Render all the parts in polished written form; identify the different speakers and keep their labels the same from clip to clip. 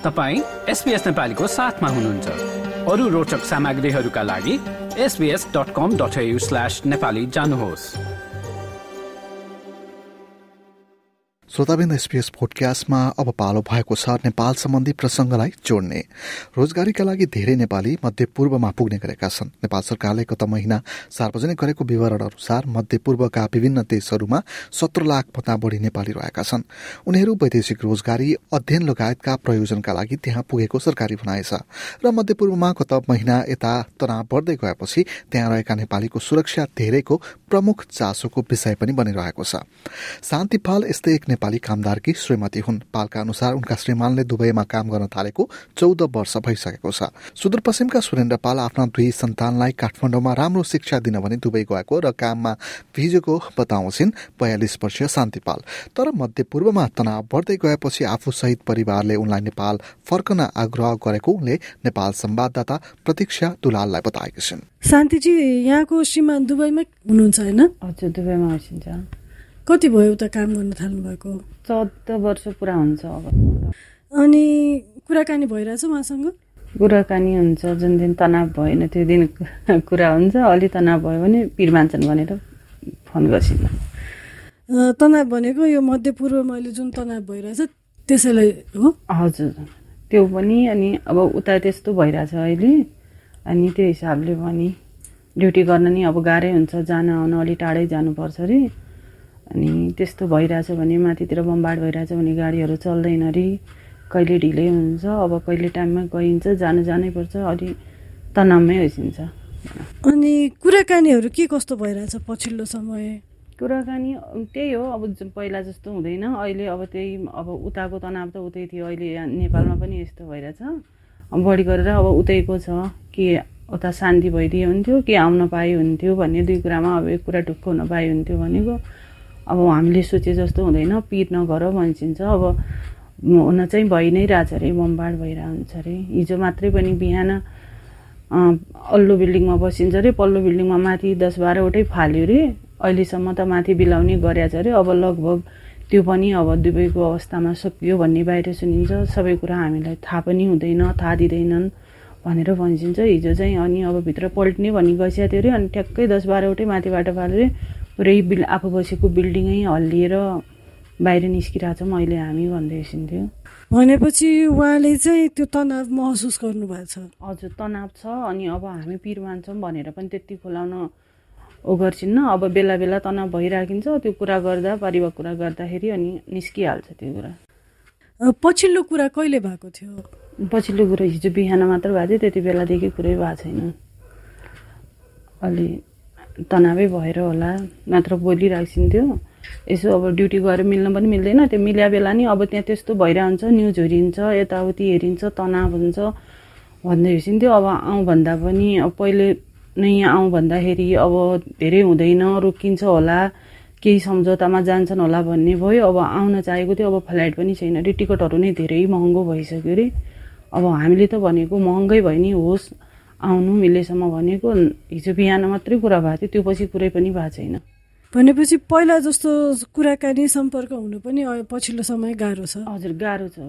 Speaker 1: तपाईं SBS नेपालीको साथमा हुनुहुन्छ। अरू रोचक सामग्रीहरूका लागि sbs.com.au/nepali जानुहोस्।
Speaker 2: श्रोताबिन्द, SBS पोडकास्टमा अब पालो भएको छ नेपाल सम्बन्धी प्रसंगलाई जोड्ने। रोजगारीका लागि धेरै नेपाली मध्यपूर्वमा पुग्ने गरेका छन्। नेपाल सरकारले गत महिना सार्वजनिक गरेको विवरण अनुसार मध्यपूर्वका विभिन्न देशहरूमा 17 लाख भन्दा बढ़ी नेपाली रहेका छन्। उनीहरू वैदेशिक रोजगारी, अध्ययन लगायतका प्रयोजनका लागि त्यहाँ पुगेको सरकारी भनाइ छ। र मध्यपूर्वमा गत महिना यता तनाव बढ्दै गएपछि त्यहाँ रहेका नेपालीको सुरक्षा धेरैको प्रमुख चासोको विषय पनि बनिरहेको छ। शान्ति पाल यस्तै एक नेपाली कामदारकी श्रीमती हुन्। पालका अनुसार उनका श्रीमानले दुबईमा काम गर्न थालेको 14 वर्ष भइसकेको छ। सुदूरपश्चिमका सुरेन्द्र पाल आफ्ना 2 सन्तानलाई काठमाडौँमा राम्रो शिक्षा दिन भनी दुबई गएको र काममा भिजेको बताउँछिन् 42 वर्षीय शान्ति पाल। तर मध्यपूर्वमा तनाव बढ्दै गएपछि आफू सहित परिवारले उनलाई नेपाल फर्कन आग्रह गरेको उनले नेपाल संवाददाता प्रतीक्षा दुलाललाई बताएकी छिन्।
Speaker 3: शान्तिजी, यहाँको श्रीमान दुबईमा हुनुहुन्छ हैन?
Speaker 4: हजुर, दुबईमा हुनुहुन्छ।
Speaker 3: कति भयो त काम गर्न थाल्नु भएको?
Speaker 4: 14 वर्ष पुरा हुन्छ अब।
Speaker 3: अनि कुराकानी भइरहेछ उहाँसँग?
Speaker 4: कुराकानी हुन्छ। जुन दिन तनाव भएन त्यो दिन कुरा हुन्छ। अलि तनाव भयो भने पिरमान्छन् भनेर फोन गर्छिन्।
Speaker 3: तनाव भनेको यो मध्यपूर्वमा अहिले जुन तनाव भइरहेछ त्यसैलाई हो? हजुर,
Speaker 4: त्यो पनि। अनि अब उता त्यस्तो भइरहेछ अहिले। अनि त्यो हिसाबले पनि ड्युटी गर्न नि अब गाह्रै हुन्छ। जान आउन अलि टाढै जानुपर्छ अरे। अनि त्यस्तो भइरहेछ भने, माथितिर बमबाड भइरहेछ भने गाडीहरू चल्दैन अरे, कहिले ढिलै हुन्छ। अब कहिले टाइममा गइन्छ, जानै पर्छ। अलि तनावमै होइन्छ।
Speaker 3: अनि कुराकानीहरू के कस्तो भइरहेछ पछिल्लो समय?
Speaker 4: कुराकानी त्यही हो, अब पहिला जस्तो हुँदैन अहिले। अब त्यही, अब उताको तनाव त उतै थियो, अहिले नेपालमा पनि यस्तो भइरहेछ। बढी गरेर अब उतैको छ कि उता शान्ति भइदिए हुन्थ्यो कि आउन पाए हुन्थ्यो भन्ने 2 कुरामा अब एक कुरा ढुक्क हुन पाए हुन्थ्यो भनेको। अब हामीले सोचे जस्तो हुँदैन, पिर नगर भन्छिन्छ। अब हुन चाहिँ भइ नै रहेछ अरे, बमबाड भइरहेको हुन्छ अरे। हिजो मात्रै पनि बिहान अल्लो बिल्डिङमा बसिन्छ अरे, पल्लो बिल्डिङमा माथि 10-12 वटै फाल्यो अरे। अहिलेसम्म त माथि बिलाउने गरेछ अरे। अब लगभग त्यो पनि अब दुबईको अवस्थामा सकियो भन्ने बाहिर सुनिन्छ। सबै कुरा हामीलाई थाहा पनि हुँदैन, थाहा दिँदैनन् भनेर भनिन्छ हिजो चाहिँ। अनि अब भित्र पल्टिने भनी गइसकेको थियो अरे। अनि ठ्याक्कै 10-12 वटै माथिबाट फाल्यो अरे। पुरै आफू बसेको बिल्डिङै हल्लिएर बाहिर निस्किरहेछौँ अहिले हामी भन्दै हिँड्थ्यो।
Speaker 3: भनेपछि उहाँले चाहिँ त्यो तनाव महसुस गर्नुभएको छ?
Speaker 4: हजुर, तनाव छ। अनि अब हामी पिर मान्छौँ भनेर पनि त्यति खुलाउन गर्छिन्न। अब बेला बेला तनाव भइराखिन्छ। त्यो कुरा गर्दा, पारिवारिक कुरा गर्दाखेरि अनि निस्किहाल्छ त्यो कुरा।
Speaker 3: पछिल्लो कुरा कहिले भएको थियो?
Speaker 4: पछिल्लो कुरा हिजो बिहान मात्र भएको थियो। त्यति बेलादेखि कुरै भएको छैन। अलि तनावै भएर होला, मात्र बोलिराखिन्थ्यो। यसो अब ड्युटी गएर मिल्न पनि मिल्दैन। त्यो मिल्या बेला नि अब त्यहाँ त्यस्तो भइरहन्छ, न्युज हेरिन्छ, यताउति हेरिन्छ, तनाव हुन्छ भन्दै हिँड्थ्यो। अब आउँ भन्दा पनि अब पहिले नै आउँ भन्दाखेरि अब धेरै हुँदैन, रोकिन्छ होला, केही सम्झौतामा जान्छन् होला भन्ने भयो। अब आउन चाहेको थियो, अब फ्लाइट पनि छैन अरे, टिकटहरू नै धेरै महँगो भइसक्यो अरे। अब हामीले त भनेको महँगै भयो नि, होस् आउनु मिलेसम्म भनेको। हिजो बिहान मात्रै कुरा भएको थियो, त्यो पछि कुरै पनि भएको छैन।
Speaker 3: भनेपछि पहिला जस्तो कुराकानी सम्पर्क हुनु पनि पछिल्लो समय गाह्रो छ?
Speaker 4: हजुर, गाह्रो छ।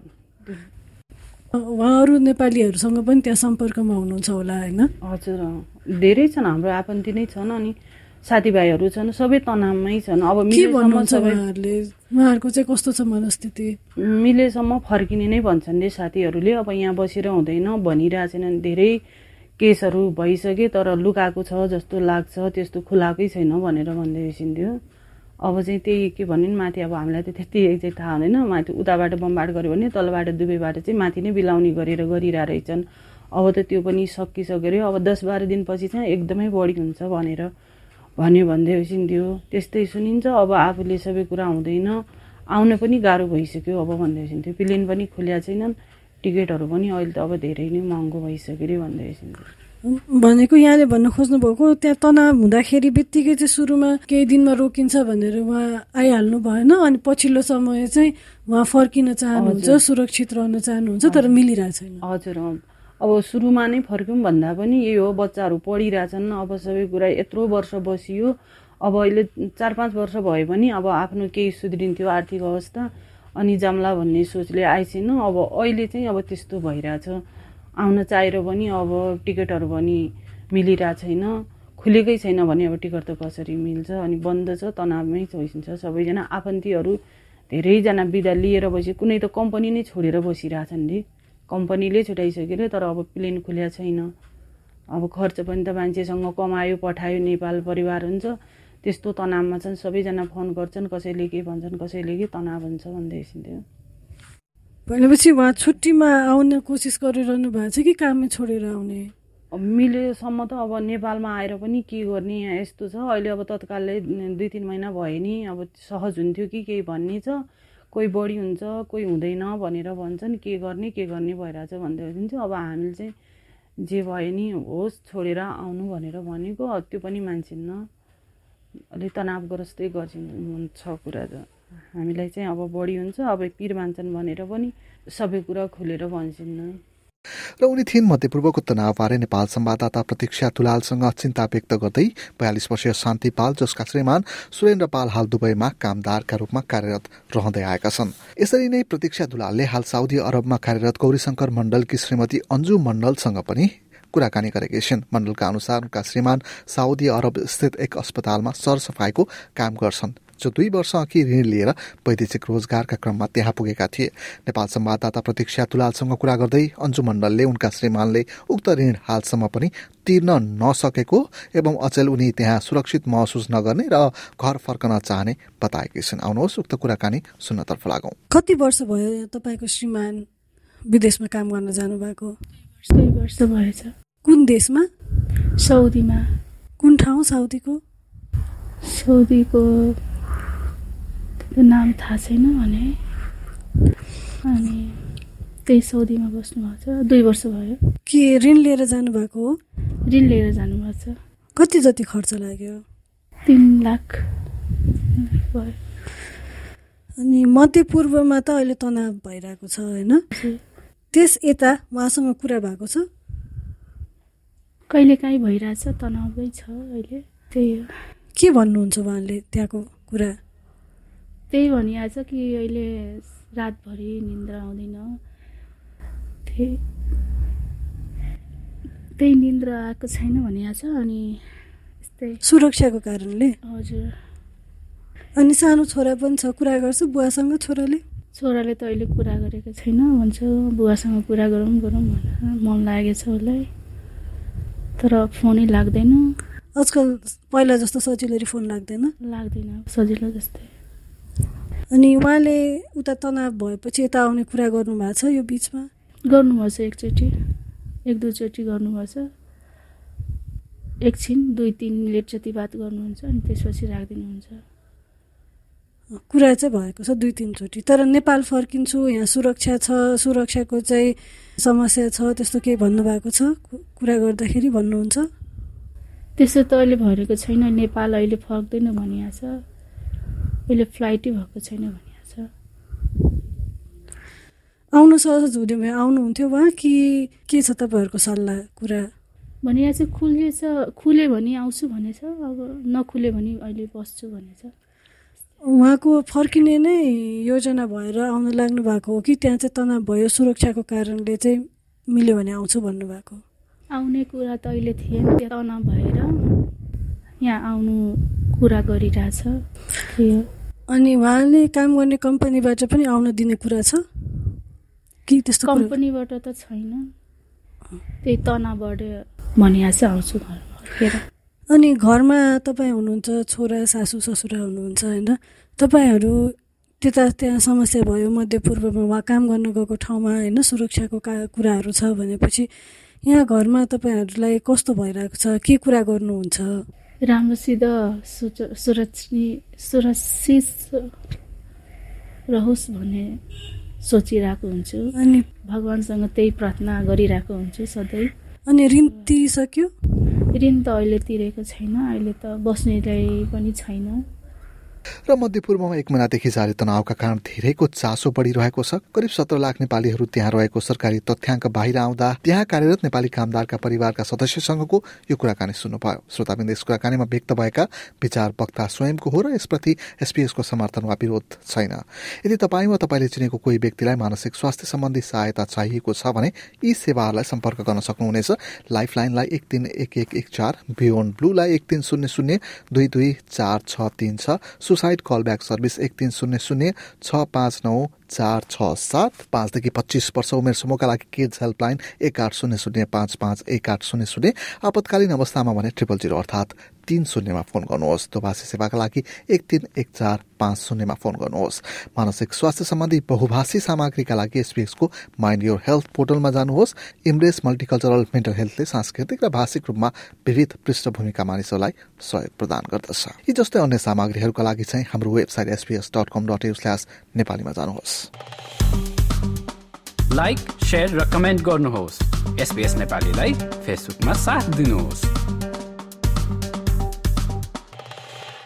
Speaker 3: उहाँहरू नेपालीहरूसँग पनि त्यहाँ सम्पर्कमा हुनुहुन्छ होला हैन?
Speaker 4: हजुर, धेरै छन्, हाम्रो आफन्ती नै छन्। अनि साथीभाइहरू छन्, सबै तनावमै छन्। अब
Speaker 3: उहाँहरूको चाहिँ कस्तो छ मनस्थिति?
Speaker 4: मिलेसम्म फर्किने नै भन्छन् रे साथीहरूले। अब यहाँ बसेर हुँदैन भनिरहेछन्। धेरै केसहरू भइसके तर लुकाएको छ जस्तो लाग्छ, त्यस्तो खुलाएकै छैन भनेर भन्दै हिँड्थ्यो। अब चाहिँ त्यही के भनिन्, माथि अब हामीलाई त त्यति एक्ज्याक्ट थाहा हुँदैन। माथि उताबाट बमबाड गर्यो भने तलबाट दुबईबाट चाहिँ माथि नै बिलाउने गरेर गरिरहेको रहेछन्। अब त त्यो पनि सकिसक्यो। अब 10-12 दिनपछि चाहिँ एकदमै बढी हुन्छ भनेर भन्दै हिँड्थ्यो। त्यस्तै सुनिन्छ। अब आफूले सबै कुरा हुँदैन, आउन पनि गाह्रो भइसक्यो अब भन्दै हिँड्थ्यो। प्लेन पनि खुल्या छैनन्, टिकटहरू पनि अहिले त अब धेरै नै महँगो भइसक्यो अरे भन्दै हिँड्थ्यो।
Speaker 3: भनेको यहाँले भन्न खोज्नुभएको त्यहाँ तनाव हुँदाखेरि बित्तिकै चाहिँ सुरुमा केही दिनमा रोकिन्छ भनेर उहाँ आइहाल्नु भएन। अनि पछिल्लो समय चाहिँ उहाँ फर्किन चाहनुहुन्छ, सुरक्षित रहन चाहनुहुन्छ, तर मिलिरहेको छैन।
Speaker 4: हजुर, अब सुरुमा नै फर्क्यौँ भन्दा पनि यही हो, बच्चाहरू पढिरहेछन्। अब सबै कुरा यत्रो वर्ष बसियो। अब अहिले 4-5 वर्ष भयो भने अब आफ्नो केही सुध्रिन्थ्यो आर्थिक अवस्था। अनि जाम्ला भन्ने सोचले आइसेन। अब अहिले चाहिँ अब त्यस्तो भइरहेछ, आउन चाहेर पनि अब टिकटहरू पनि मिलिरहेको छैन, खुलेकै छैन भने अब टिकट त कसरी मिल्छ। अनि बन्द छ, तनावमै छोइन्छ सबैजना। आफन्तीहरू धेरैजना बिदा लिएर बसी, कुनै त कम्पनी नै छोडेर बसिरहेछन् रे, कम्पनीले छुटाइसक्यो रे, तर अब प्लेन खुल्या छैन। अब खर्च पनि त मान्छेसँग कमायो पठायो, नेपाल परिवार हुन्छ, त्यस्तो तनावमा छन्। सबैजना फोन गर्छन्, कसैले के भन्छन्, कसैले के तनाव हुन्छ भन्दै हिँड्थ्यो।
Speaker 3: भनेपछि उहाँ छुट्टीमा आउने कोसिस गरिरहनु भएको छ कि काममै छोडेर आउने?
Speaker 4: अब मिलेसम्म त अब नेपालमा आएर पनि के गर्ने, यहाँ यस्तो छ। अहिले अब तत्कालै 2-3 महिना भयो नि, अब सहज हुन्थ्यो कि केही भन्ने छ, कोही बढी हुन्छ कोही हुँदैन भनेर भन्छन्। के गर्ने भइरहेछ भन्दै हुन्छ। अब हामीले चाहिँ जे भयो नि होस् छोडेर आउनु भनेर भनेको, त्यो पनि मान्छेन्न, अलिक तनावग्रस्तै गर्छ कुरा त। हामीलाई चाहिँ अब बढी हुन्छ, अब पिर मान्छन् भनेर पनि सबै कुरा खुलेर भन्छन्।
Speaker 2: र उनी थिइन् मध्यपूर्वको तनावबारे नेपाल संवाददाता प्रतीक्षा दुलालसँग चिन्ता व्यक्त गर्दै 42 वर्षीय शान्ति पाल, जसका श्रीमान सुरेन्द्र पाल हाल दुबईमा कामदारका रूपमा कार्यरत रहँदै आएका छन्। यसरी नै प्रतीक्षा दुलालले हाल साउदी अरबमा कार्यरत गौरीशंकर मण्डलकी श्रीमती अन्जु मण्डलसँग पनि कुराकानी गरेकी छिन्। मण्डलका अनुसार उनका श्रीमान साउदी अरब स्थित एक अस्पतालमा सरसफाईको काम गर्छन्, जो 2 वर्ष अघि ऋण लिएर वैदेशिक रोजगारका क्रममा त्यहाँ पुगेका थिए। नेपाल संवाददाता प्रतीक्षा दुलालसँग कुरा गर्दै अन्जु मण्डलले उनका श्रीमानले उक्त ऋण हालसम्म पनि तिर्न नसकेको एवं अचेल उनी त्यहाँ सुरक्षित महसुस नगर्ने र घर फर्कन चाहने बताएकी छिन्। आउनुहोस् उक्त कुराकानी सुन्नतर्फ लागौं।
Speaker 3: कति वर्ष भयो तपाईको श्रीमान विदेशमा काम गर्न जानुभएको?
Speaker 5: 2 वर्ष भएछ।
Speaker 3: कुन देशमा?
Speaker 5: साउदीमा।
Speaker 3: कुन ठाउँ साउदीको?
Speaker 5: साउदीको नाम थाहा छैन भने, अनि त्यही साउदीमा बस्नुभएको छ। 2 वर्ष भयो।
Speaker 3: के ऋण लिएर जानुभएको हो?
Speaker 5: ऋण लिएर जानुभएको छ।
Speaker 3: कति जति खर्च लाग्यो?
Speaker 5: 3 लाख भयो।
Speaker 3: अनि मध्यपूर्वमा त अहिले तनाव भइरहेको छ होइन? त्यस यता उहाँसँग कुरा भएको छ?
Speaker 5: कहिलेकाहीँ भइरहेछ, तनावै छ अहिले। त्यही हो।
Speaker 3: के भन्नुहुन्छ उहाँले त्यहाँको कुरा?
Speaker 5: त्यही भनिरहेछ कि अहिले रातभरि निन्द्रा आउँदैन, त्यही निन्द्रा आएको छैन भनिरहेछ। अनि यस्तै
Speaker 3: सुरक्षाको कारणले?
Speaker 5: हजुर।
Speaker 3: अनि सानो छोरा पनि छ, कुरा गर्छ बुवासँग? छोराले
Speaker 5: त अहिले कुरा गरेको छैन, भन्छ बुवासँग कुरा गरौँ भनेर मन लागेको छ उसलाई, तर फोनै लाग्दैन
Speaker 3: आजकल। पहिला जस्तो सजिलै फोन लाग्दैन
Speaker 5: सजिलो जस्तै।
Speaker 3: अनि उहाँले उता तनाव भएपछि यता आउने कुरा गर्नुभएको छ? यो बिचमा
Speaker 5: गर्नुभएछ, 1-2 चोटि गर्नुभएछ। एकछिन 2-3 मिनट जति बात गर्नुहुन्छ, अनि त्यसपछि राखिदिनुहुन्छ।
Speaker 3: कुरा चाहिँ भएको छ 2-3 चोटि। तर नेपाल फर्किन्छु, यहाँ सुरक्षा छ, सुरक्षाको चाहिँ समस्या छ, त्यस्तो केही भन्नुभएको छ? कुरा गर्दाखेरि भन्नुहुन्छ?
Speaker 5: त्यस्तो त अहिले भइरहेको छैन। नेपाल अहिले फर्क्दैन भनिएको छ, अहिले फ्लाइटै भएको छैन भनिएको छ।
Speaker 3: आउनु सहज हुने भए आउनुहुन्थ्यो उहाँ, कि के छ तपाईँहरूको सल्लाह कुरा?
Speaker 5: भनिएको छ खुले भने आउँछु भनेछ, अब नखुले भने अहिले बस्छु भनेछ।
Speaker 3: उहाँको फर्किने नै योजना भएर आउन लाग्नु भएको हो कि त्यहाँ चाहिँ तनाव भयो, सुरक्षाको कारणले चाहिँ मिल्यो भने आउँछु भन्नुभएको?
Speaker 5: आउने कुरा त अहिले थिएन, तनाव भएर यहाँ आउनु कुरा गरिरहेछ।
Speaker 3: अनि उहाँले काम गर्ने कम्पनीबाट पनि आउन दिने कुरा छ कि त्यस्तो?
Speaker 5: कम्पनीबाट त छैन, त्यही तनावबाट भनिएको छ आउँछु घर।
Speaker 3: अनि घरमा तपाईँ हुनुहुन्छ, छोरा सासू ससुरा हुनुहुन्छ होइन? तपाईँहरू त्यहाँ समस्या भयो मध्यपूर्वमा, उहाँ काम गर्न गएको ठाउँमा होइन, सुरक्षाको कुराहरू छ भनेपछि यहाँ घरमा तपाईँहरूलाई कस्तो भइरहेको छ? के कुरा गर्नुहुन्छ?
Speaker 5: राम्रोसित सुरक्षित रहोस् भन्ने सोचिरहेको हुन्छु, अनि भगवानसँग त्यही प्रार्थना गरिरहेको हुन्छु सधैँ।
Speaker 3: अनि ऋण तिरिसक्यो?
Speaker 5: ऋण त अहिले तिरेको छैन, अहिले त बस्नेलाई पनि छैन।
Speaker 2: र मध्यपूर्वमा 1 महिनादेखि जारी तनावका कारण धेरैको चासो बढिरहेको छ। करिब 17 लाख नेपालीहरू त्यहाँ रहेको सरकारी तथ्याङ्क बाहिर आउँदा त्यहाँ कार्यरत नेपाली कामदारका परिवारका सदस्यसँगको यो कुराकानी सुन्नुभयो। श्रोताबिन्द, यस कुराकानीमा व्यक्त भएका विचार वक्ता स्वयंको हो र यसप्रति एसपीएसको समर्थन वा विरोध छैन। यदि तपाईँ वा तपाईँले चिनेको कोही व्यक्तिलाई मानसिक स्वास्थ्य सम्बन्धी सहायता चाहिएको छ भने यी सेवाहरूलाई सम्पर्क गर्न सक्नुहुनेछ। लाइफलाइनलाई 131114, बियोन्ड ब्लूलाई 1300222463 छ, सुसाइड कलब्याक सर्भिस 1300659467, 5 देखि 25 वर्ष उमेर समूहका लागि किड्स हेल्पलाइन 1800551800, आपतकालीन अवस्थामा भने 000 अर्थात् 30 मा फोन गर्नुहोस्। दोभाषी सेवाका लागि 131450 मा फोन गर्नुहोस्। मानसिक स्वास्थ्य सम्बन्धी बहुभाषी सामग्रीका लागि एसपीएसको माइन्ड योर हेल्थ पोर्टलमा जानुहोस्। इम्ब्रेस मल्टिकल्चरल मेन्टल हेल्थले सांस्कृतिक र भाषिक रूपमा विविध पृष्ठभूमिका मानिसहरूलाई सहयोग प्रदान गर्दछ। यी जस्तै अन्य सामग्रीहरूका लागि चाहिँ हाम्रो वेबसाइट sbs.com.au/नेपालीमा जानुहोस्।
Speaker 1: लाइक, शेयर र कमेन्ट गर्नुहोस्। एसबीएस नेपालीलाई फेसबुकमा साथ दिनुहोस्।